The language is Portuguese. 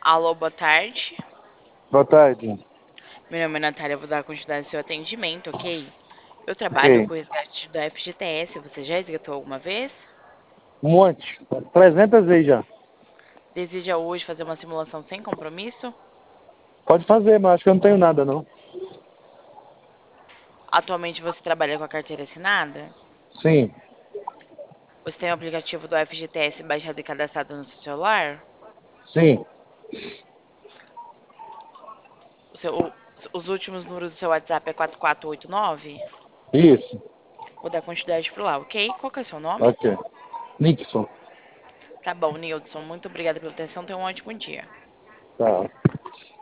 Alô, boa tarde. Boa tarde. Meu nome é Natália, eu vou dar continuidade ao seu atendimento, ok? Eu trabalho Ok. com o resgate do FGTS. Você já resgatou alguma vez? Um monte. 300 vezes já. Deseja hoje fazer uma simulação sem compromisso? Pode fazer, mas acho que eu não tenho nada, não. Atualmente você trabalha com a carteira assinada? Sim, Você tem o aplicativo do FGTS baixado e cadastrado no seu celular? sim. Os últimos números do seu WhatsApp é 4489? Isso. Vou dar continuidade por lá, ok? Qual que é o seu nome? Ok. Nixon. Tá bom, Nildson. Muito obrigada pela atenção. Tenha um ótimo dia. Tá.